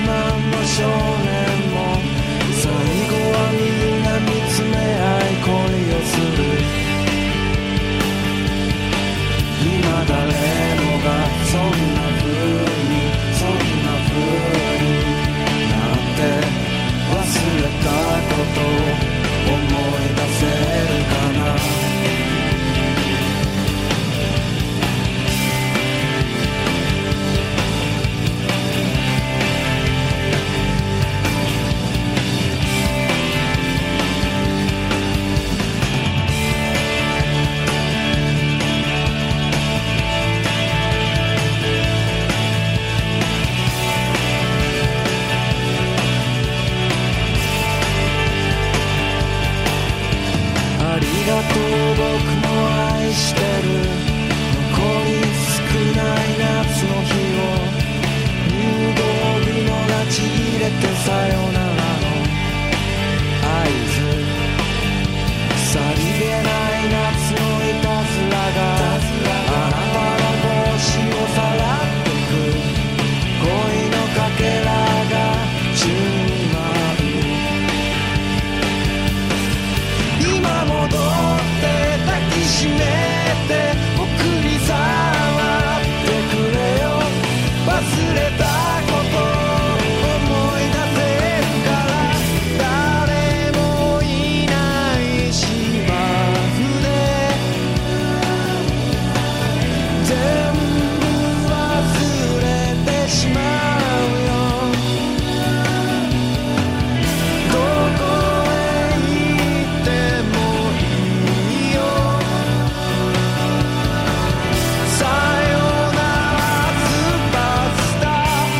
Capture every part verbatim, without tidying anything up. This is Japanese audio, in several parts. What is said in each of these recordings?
万の少年も最後はみんな見つめ合い恋をする。今誰もがそんな風にそんな風になって忘れたことを思い出せるかな。ありがとう僕も愛してる。残り少ない夏の日を入道雲がちぎれてさよならの合図。さりげない夏のいたずらがあなたの帽子をさらってく。恋のかけらが宙に舞う。今戻って抱きしめて僕に触ってくれよ。忘れたこと思い出せるから。誰もいない芝生で全部忘れてしまうよ。どこへ行ってもいいよ。さよならスパスタ。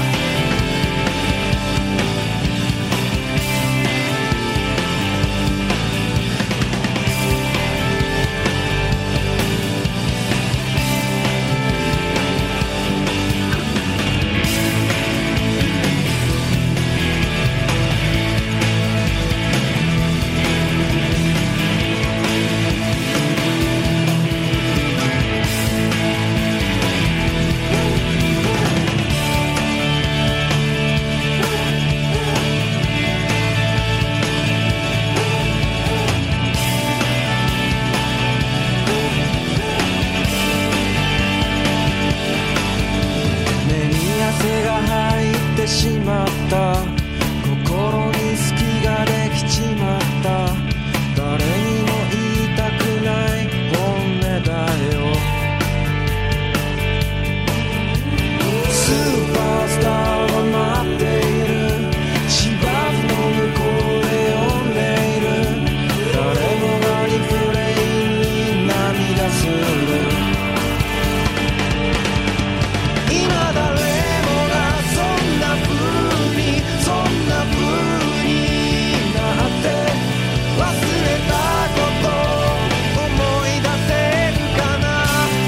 目に汗が入ってしまった。心に隙ができちまった。誰にも言いたくない本音だよ。スーパースターは待っている。芝生の向こうで呼んでいる。誰もがリフレインに涙する。今誰もがそんな風にそんな風になって忘れたこと思い出せるかな。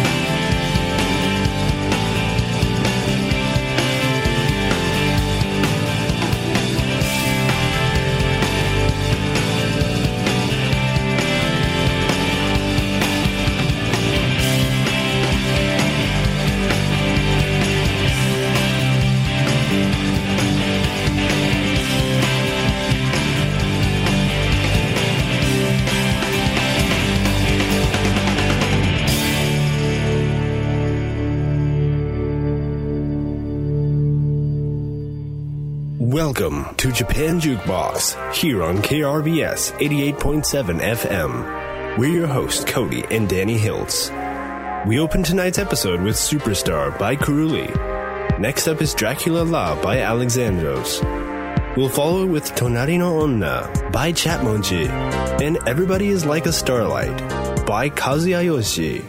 Welcome to Japan Jukebox, here on K R B S eighty-eight point seven F M. We're your hosts, Cody and Danny Hiltz. We open tonight's episode with Superstar by Kuruli. Next up is Dracula La by Alexandros. We'll follow with Tonari no Onna by Chatmonji and Everybody is Like a Starlight by Kazuya Yoshi.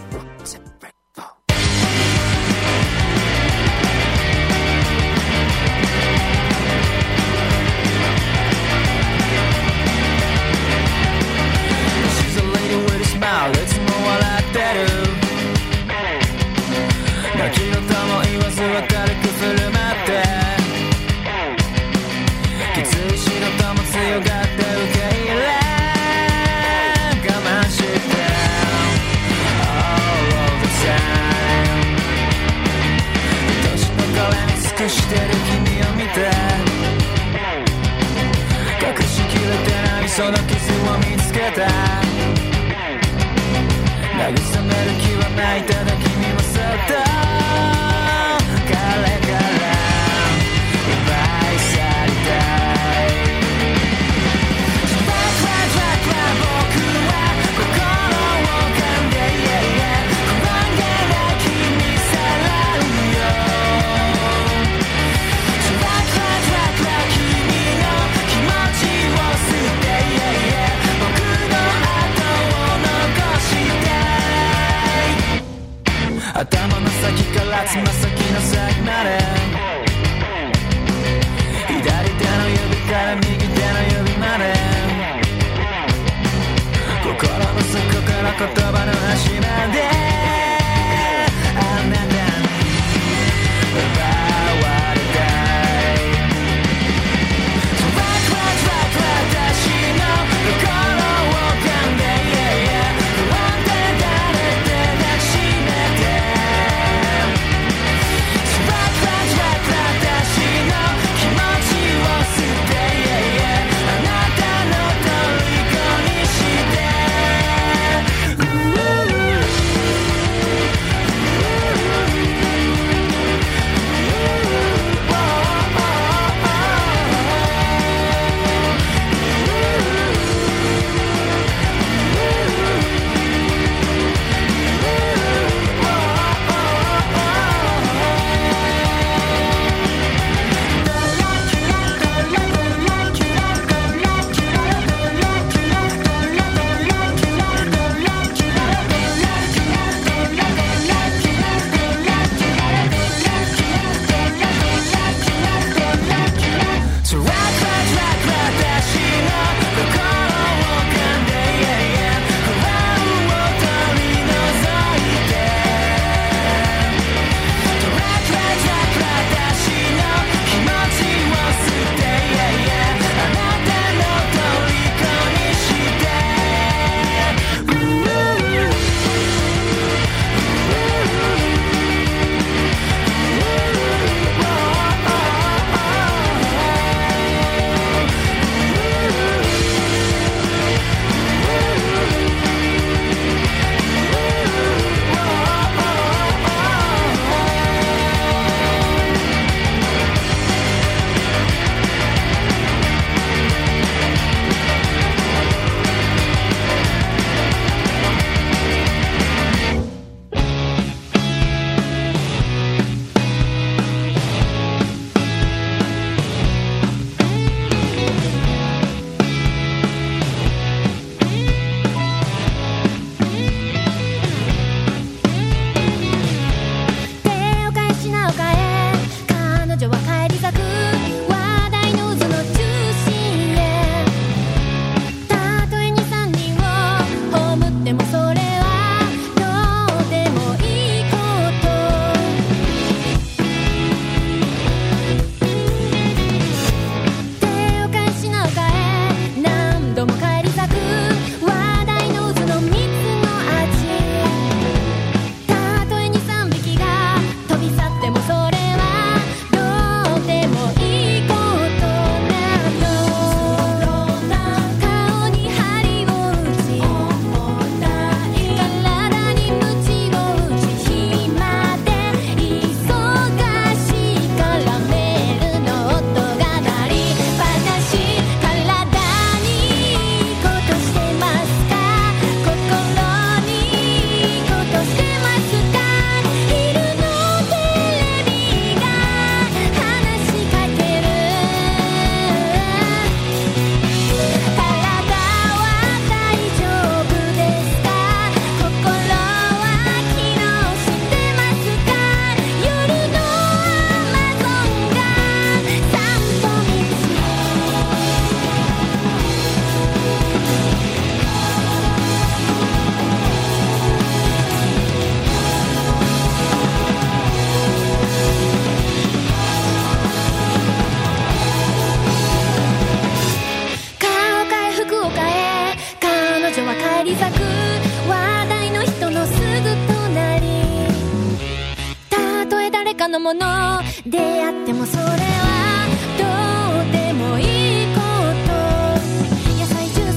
その傷を見つけた慰める気はないただ君もそっと彼から奪い去りたいトラクラトラクラ僕は心を噛んで不安げな君さらうよトラクラトラクラ君の気持ちを吸って僕の後を残して頭の先からつま先の先まで左手の指から右手の指まで心の底から言葉の端まであなたに奪われたいトラクラトラクラ私の心を噛んで不安で誰で抱きしめて他のもの出会ってもそれはどうでもいいこと野菜ジュー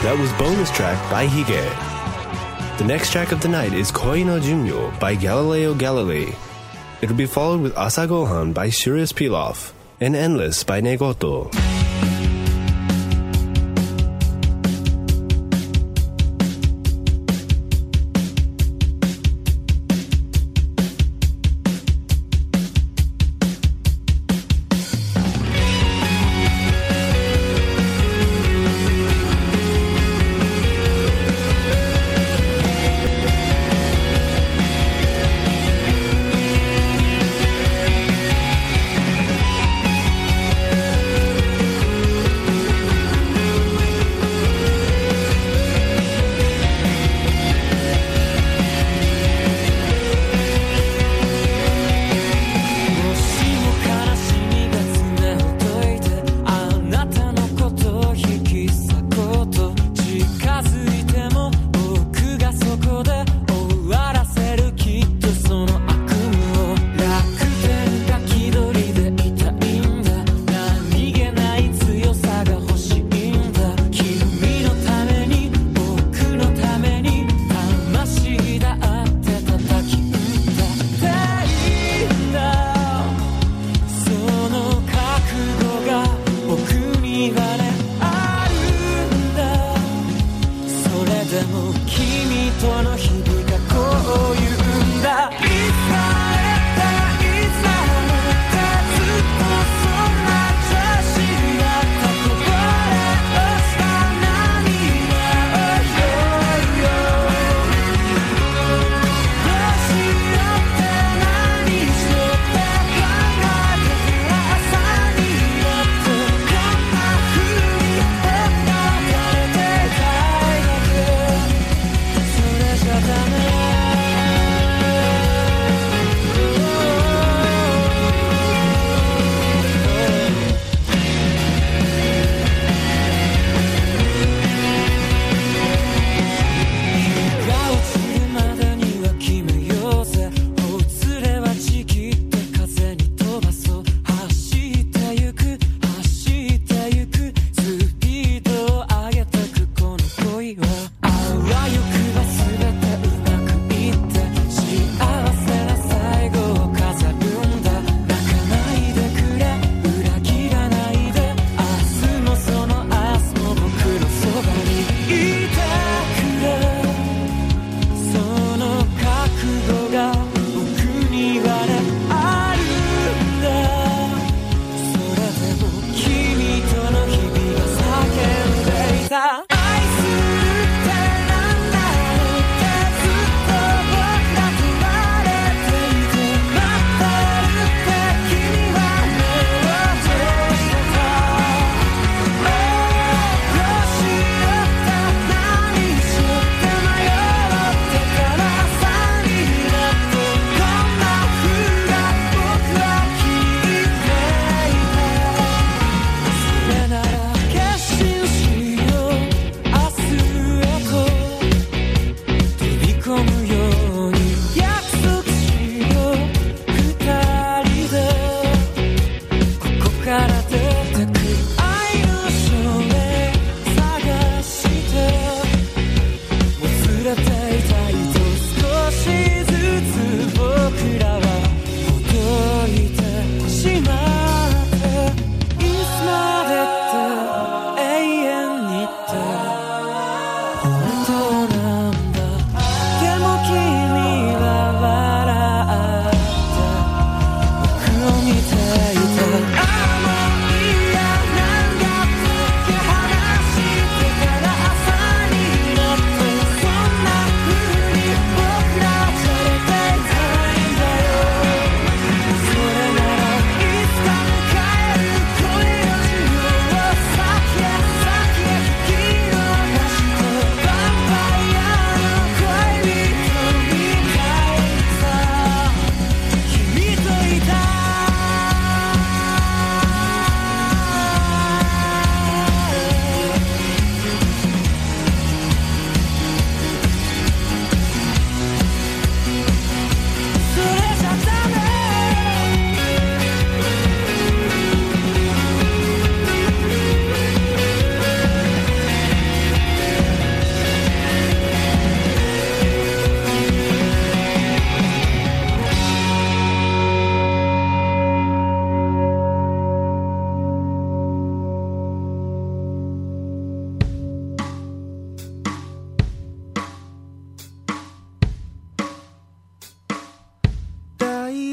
That was Bonus Track by Hige. The next track of the night is Koi no Junyo by Galileo Galilei. It will be followed with Asagohan by Sirius Pilaf and Endless by Negoto.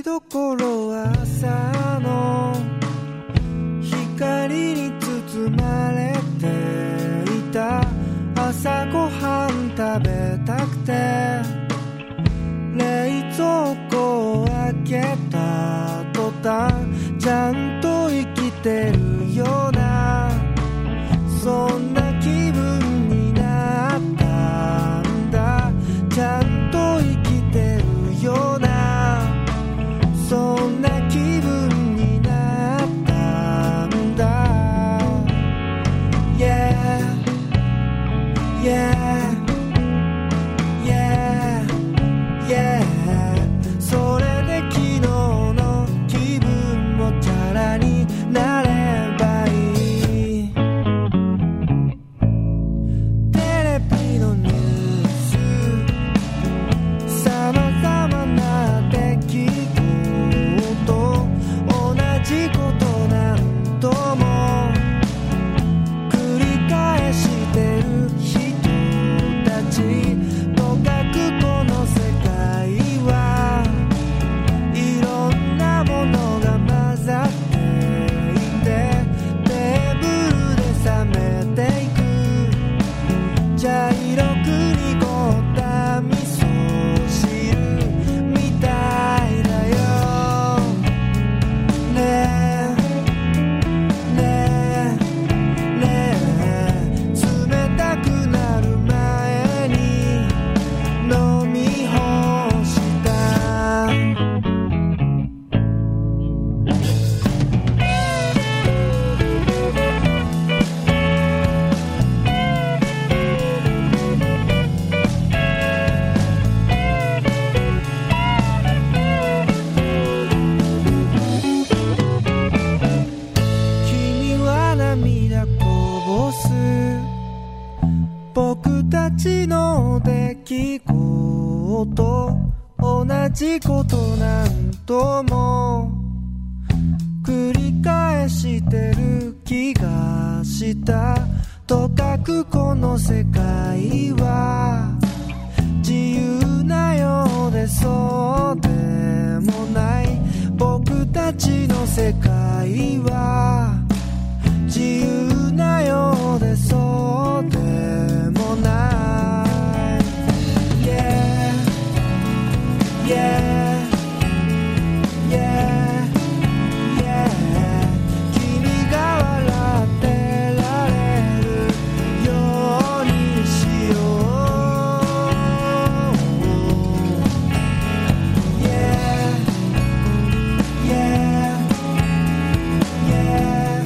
所は朝の光に包まれていた。朝ごはん食べたくて冷蔵庫を開けた途端、ちゃんと生きてるようなそんな気分になったんだ。ちゃんと生きてるようなそんな気分になったんだ。 Yeah Yeah Yeah Yeah それで昨日の気分もチャラになればいい。テレビのニュース、さまざまな出来事、同じこと何度も繰り返してる人たち。とかくこの世界はいろんなものが混ざっていて、テーブルで冷めていく茶色く濁った味噌汁みたいだよねえねえねえ。冷たくなる前に飲み干した。君は涙こぼす僕たちの出来事、同じこと何度も繰り返してる気がした。とかくこの世界は自由なようでそうでもない。僕たちの世界は自由なようでそうでもない。 Yeah Yeah Yeah Yeah 君が笑ってられるようにしよう。 Yeah Yeah Yeah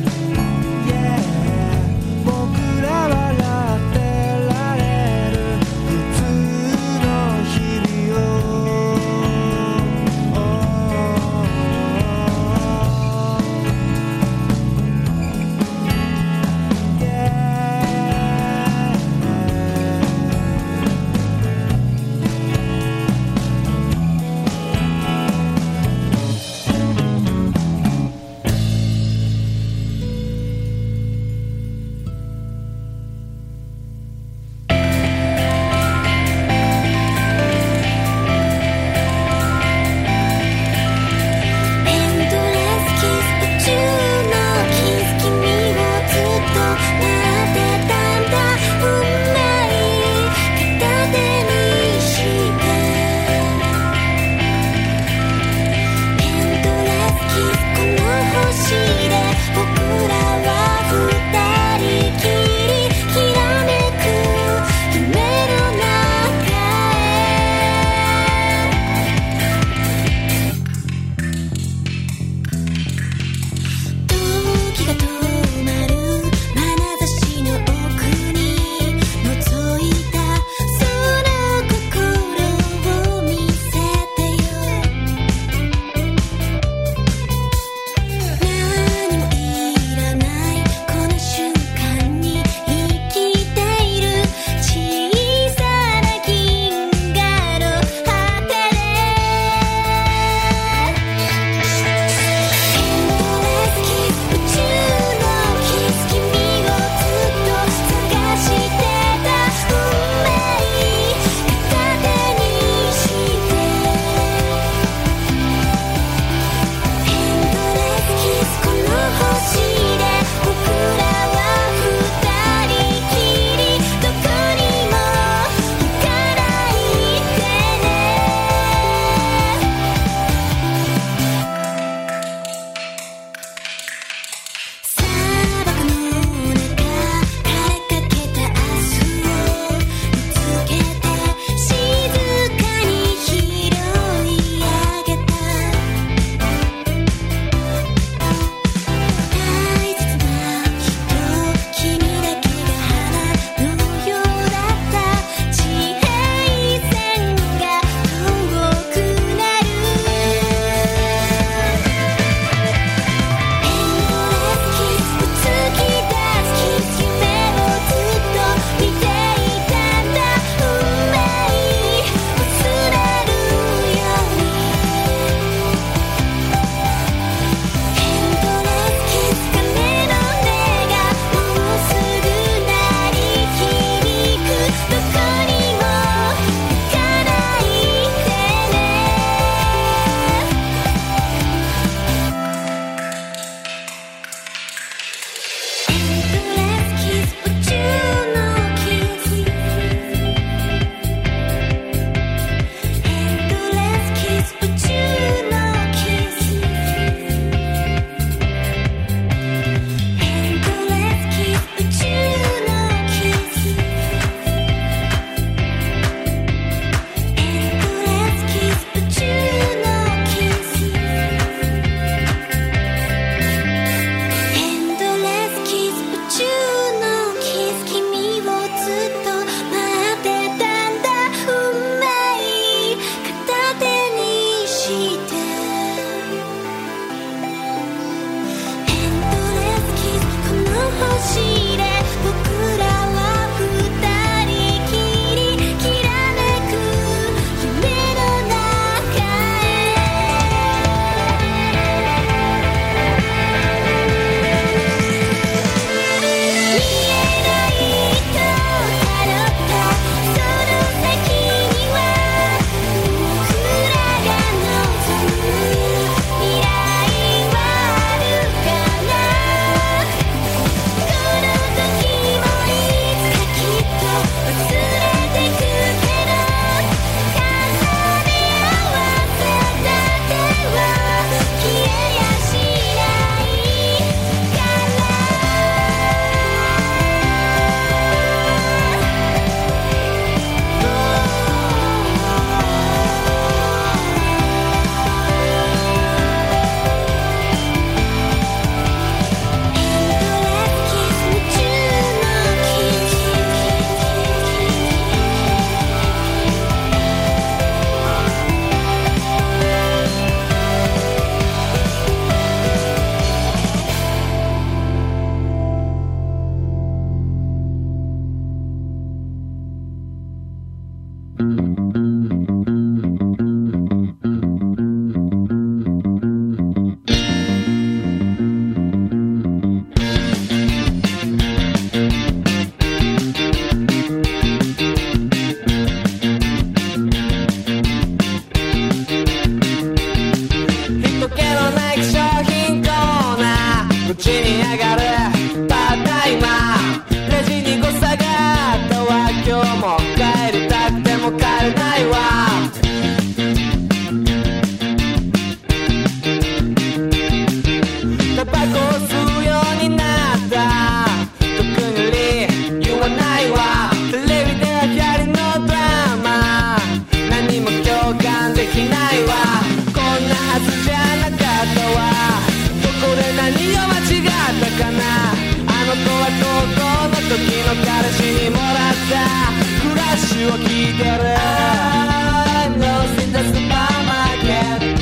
の彼氏にもらったクラッシュを聞いてる I'm lost in the supermarket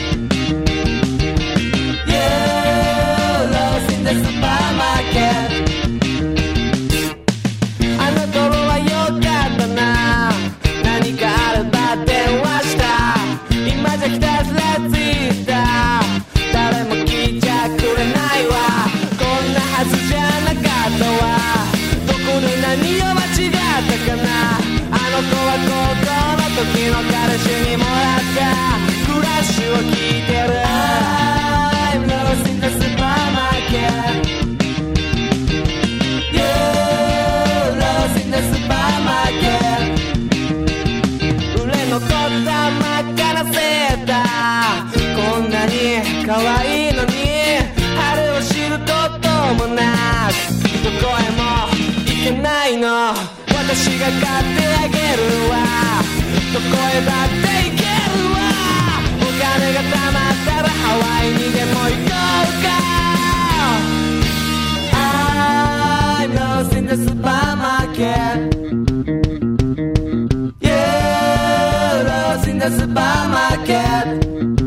Yeah lost in the supermarket あの頃は良かったな何かあれば電話した今じゃひたすらツイッター誰も聞いちゃくれないわこんなはずじゃなかったわどこで何を間違ったかなあの子は高校の時の彼氏にもらったクラッシュを聞いてる I'm lost in the supermarket Yeah lost in the supermarket 売れ残った真っ赤なセーターこんなに可愛いのに春を知ることもなくどこへも行けないの私が買ってあげるわどこへだって行けるわお金が貯まったらハワイにでも行こうか I'm lost in the supermarket Yeah lost in the supermarket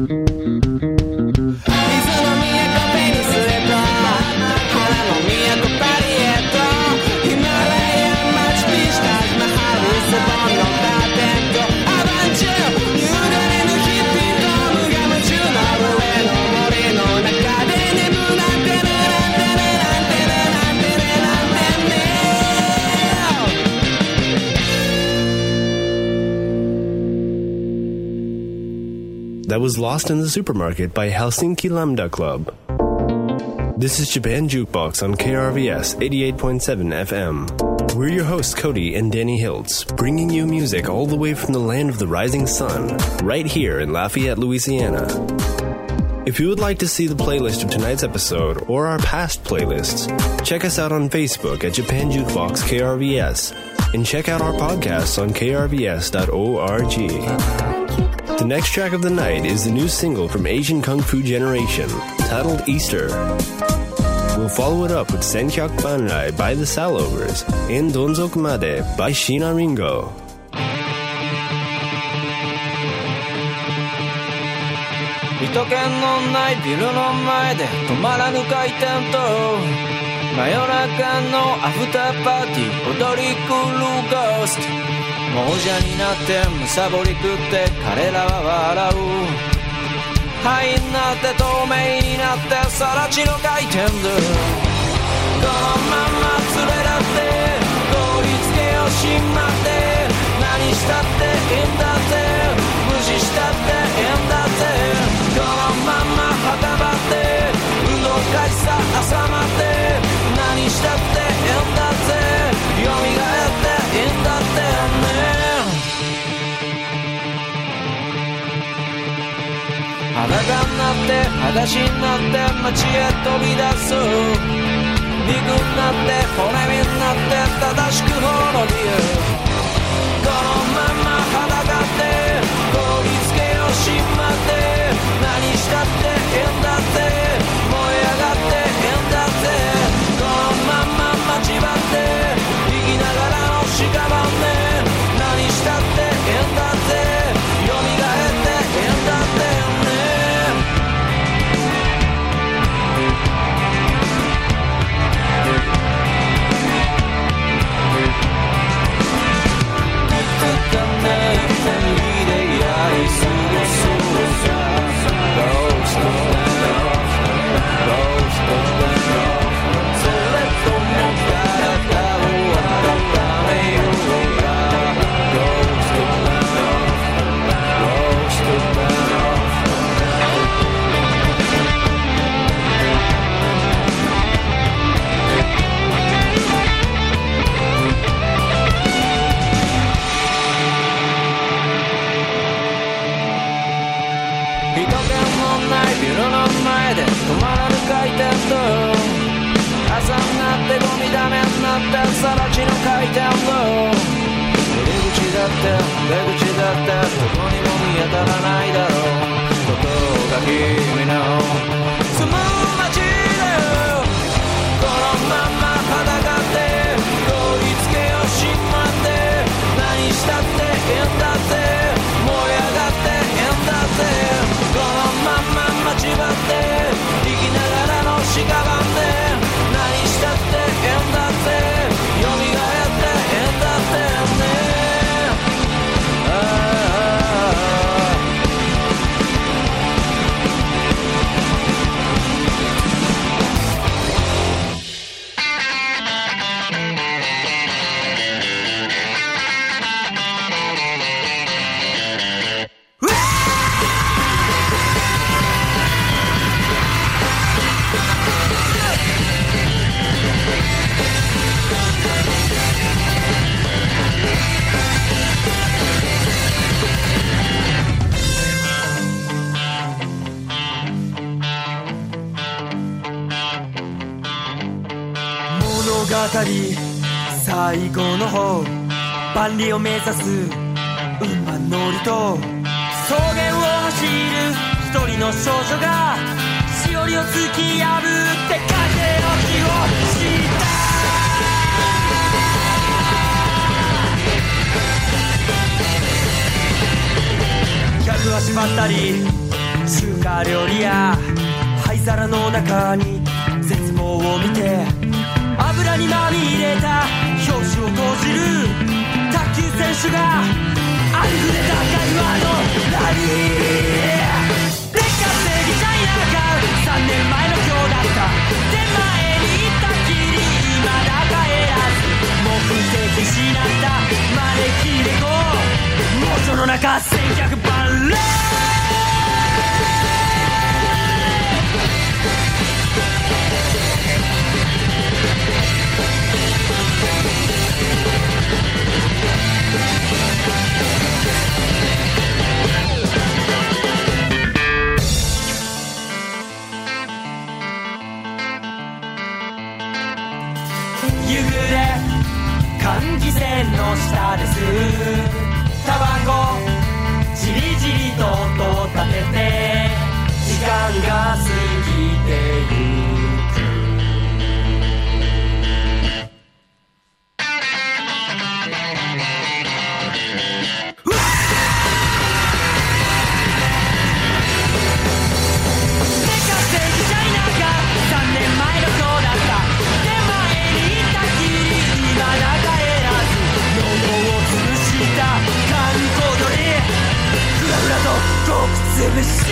That was Lost in the Supermarket by Helsinki Lambda Club. This is Japan Jukebox on K R V S eighty-eight point seven F M. We're your hosts, Cody and Danny Hiltz, bringing you music all the way from the land of the rising sun, right here in Lafayette, Louisiana. If you would like to see the playlist of tonight's episode or our past playlists, check us out on Facebook at Japan Jukebox K R V S and check out our podcasts on k r v s dot org. The next track of the night is the new single from Asian Kung Fu Generation, titled Easter. We'll follow it up with Senkyak Banrai by the Salovers and Donzoku Made by Shina Ringo. 人気のないビルの前で止まらぬ回転と真夜中のアフターパーティー踊り狂うゴースト亡者になってむさぼり食って彼らは笑う灰になって透明になって更地の回転でこのまま連れだって凍りつけをしまって何したっていいんだぜ無視したっていいんだぜこのまま墓場って運動会さ朝まで何したっていいんだぜ蘇っていいんだってね裸になって裸足になって街へ飛び出す肉になって骨身になって正しく滅びるこのまま裸って凍りつけをしまって何したっていいんだぜ燃え上がっていいんだぜこのまま待ち場って生きながらの屍ね何したっていいんだぜ蘇っていいんだぜ凍りつり最後の方万里を目指す馬乗りと草原を走る一人の少女がしおりを突き破って風の気をした客足ばったり中華料理や灰皿の中に絶望を見て油にまみれた表紙を閉じる卓球選手がありふれた会話のラリーでっかすぎちゃいながさんねんまえの今日だったで前に行ったきり未だ帰らず目的しなった招き猫猛暑の中千脚バレー夕暮れ換気扇の下ですタバコじりじりと音立てて時間が過ぎてゆく潰し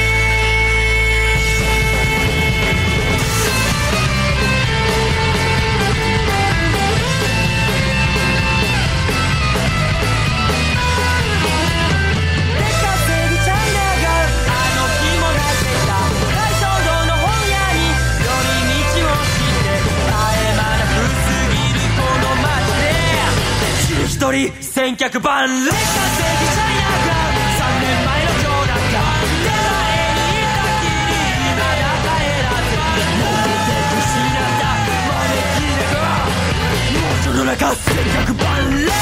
一人千脚バンレッカー正義チャイナがさんねんまえの今日だった手前にいたきりまだ帰らず目的しなった招き猫猛暑の中千脚バンレ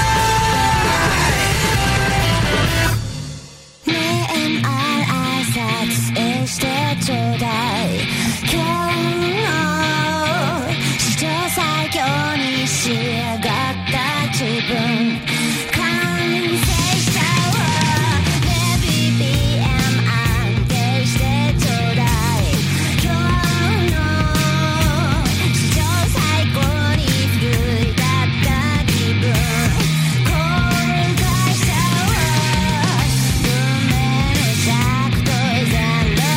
ねえ エムアールアイ 撮影してちょうだい今日の史上最強に仕上がった自分完成したわね ビーピーエム 安定してちょうだい今日の史上最高に奮い立った気分後悔したわ運命の尺と全部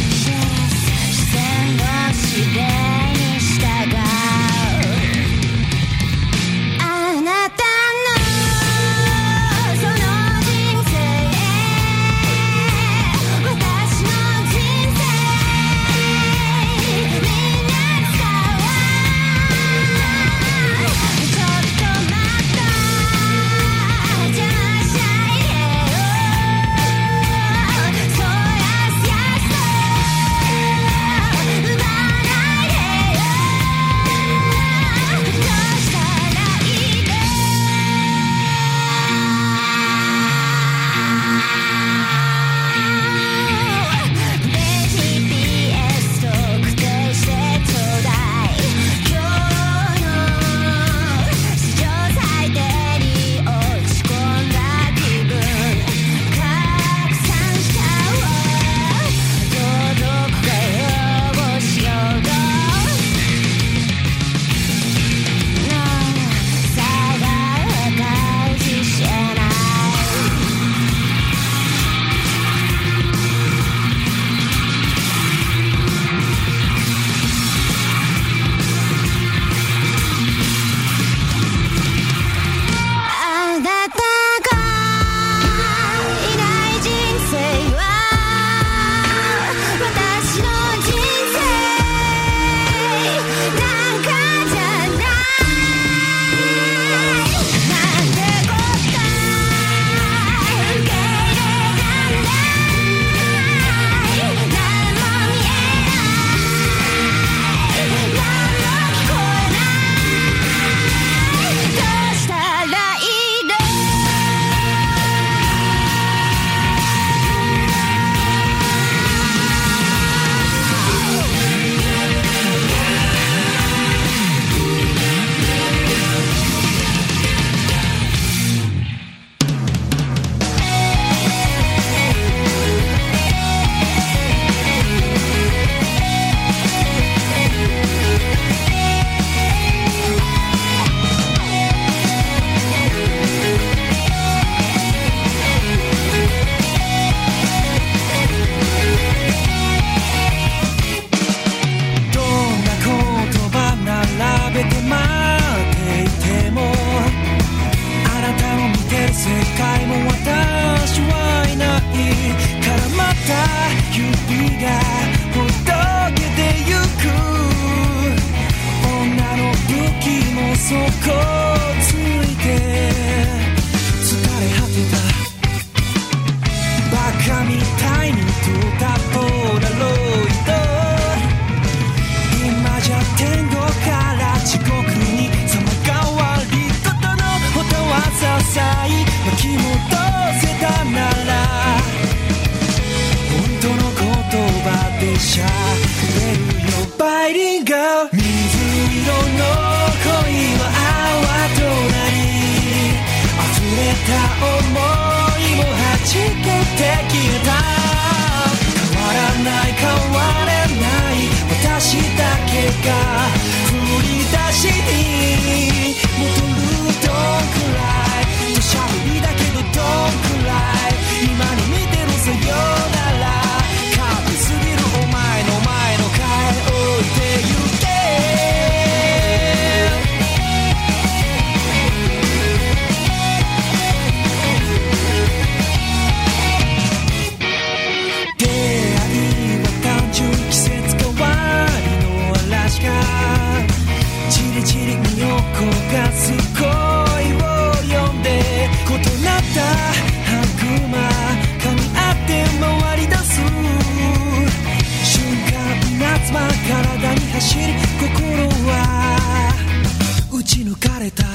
視線の指令に従うそこついて疲れ果てたバカみたいに撮ったポーラロイド今じゃ天国から地獄に様変わりことの音はささい巻き戻せたなら本当の言葉でしゃべるよバイリンガル水色の恋は泡となり溢れた想いも弾けてきた変わらない変われない私だけが振り出しに戻るどんくらい土砂降りだけどどんくらい今に見てるさよなら完璧すぎるお前の前の回置いてゆけ出会いは単純季節変わりの嵐がチリチリ身を焦がす恋を呼んで異なった悪魔噛み合って回り出す瞬間夏間体に走り心は打ち抜かれた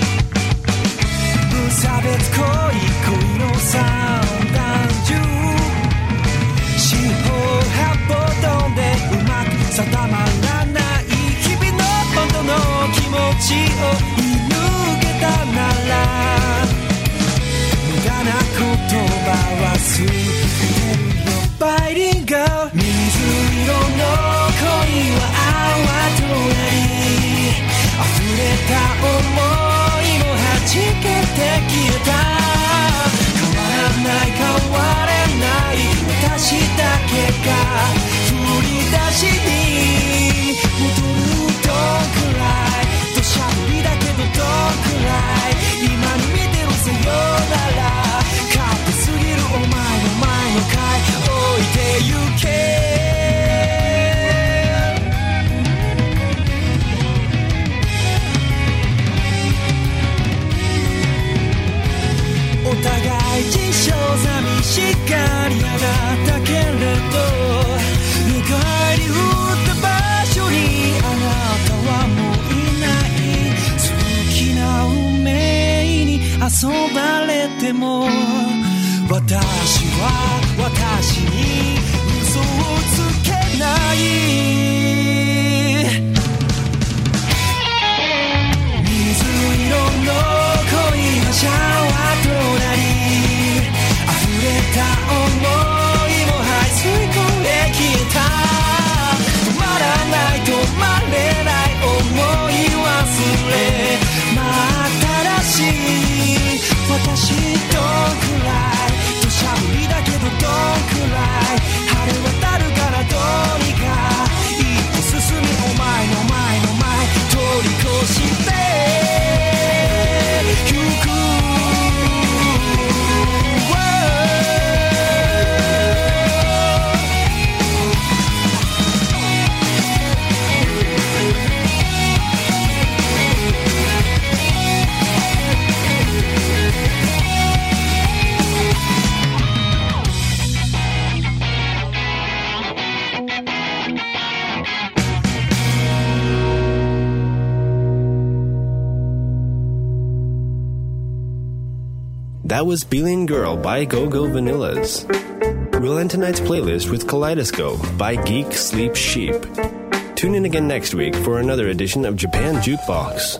無差別恋恋の三段銃四方八方飛んでうまく定まらない日々の本当の気持ちを見抜けたなら無駄な言葉は捨てるよバイリンガル水色の恋は泡となり溢れた想いも弾けて消えた変わらない変われない私だけが振り出しに戻るどんくらい土砂降りだけどどんくらい今に見てるさよなら勝手すぎるお前の前の回置いてゆけお互い事象寂しがりやがったけれど寝返り打った場所にあなたはもういない好きな運命に遊ばれても私は私に嘘をつけない水色の恋のシャワーとなり溢れた想いも排水口へ消えた止まらない止まれない思い忘れ真新しい私どんくらい土砂降りだけどどんくらい晴れ渡るからどうにか一歩進みお前の前の前通り越してゆく That was Beeline Girl by Go-Go Vanillas. We'll end tonight's playlist with Kaleidoscope by Geek Sleep Sheep. Tune in again next week for another edition of Japan Jukebox.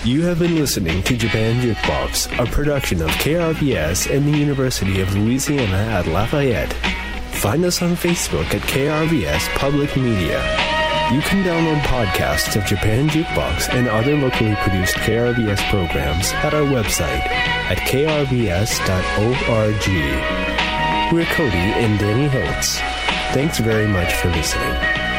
You have been listening to Japan Jukebox, a production of K R B S and the University of Louisiana at Lafayette. Find us on Facebook at K R B S Public Media. You can download podcasts of Japan Jukebox and other locally produced K R B S programs at our website at k r b s dot org. We're Cody and Danny Hiltz. Thanks very much for listening.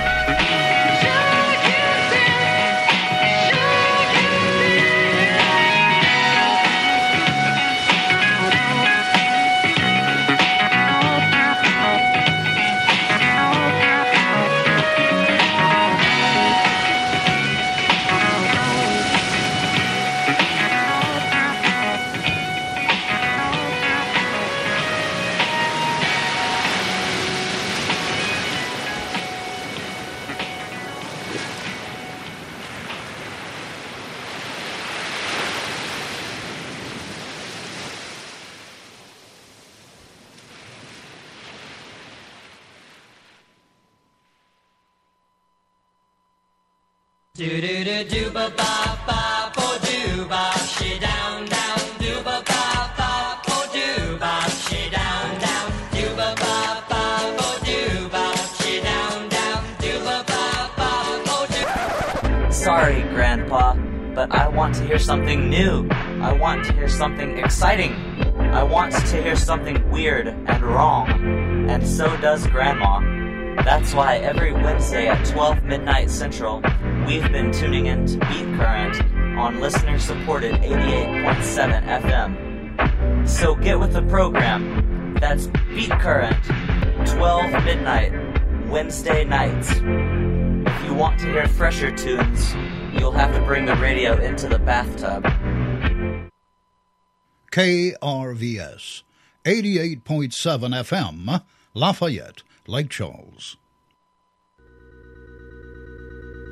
Do do do do ba ba ba bo do ba she down down do ba ba ba bo do ba she down down do ba ba ba bo do ba she down down do ba ba ba bo do. Sorry, Grandpa, but I want to hear something new. I want to hear something exciting. I want to hear something weird and wrong. And so does Grandma. That's why every Wednesday at twelve midnight Central, we've been tuning in to Beat Current on listener-supported eighty-eight point seven F M. So get with the program. That's Beat Current, twelve midnight, Wednesday nights. If you want to hear fresher tunes, you'll have to bring the radio into the bathtub. K R V S, eighty-eight point seven F M, Lafayette, Lake Charles.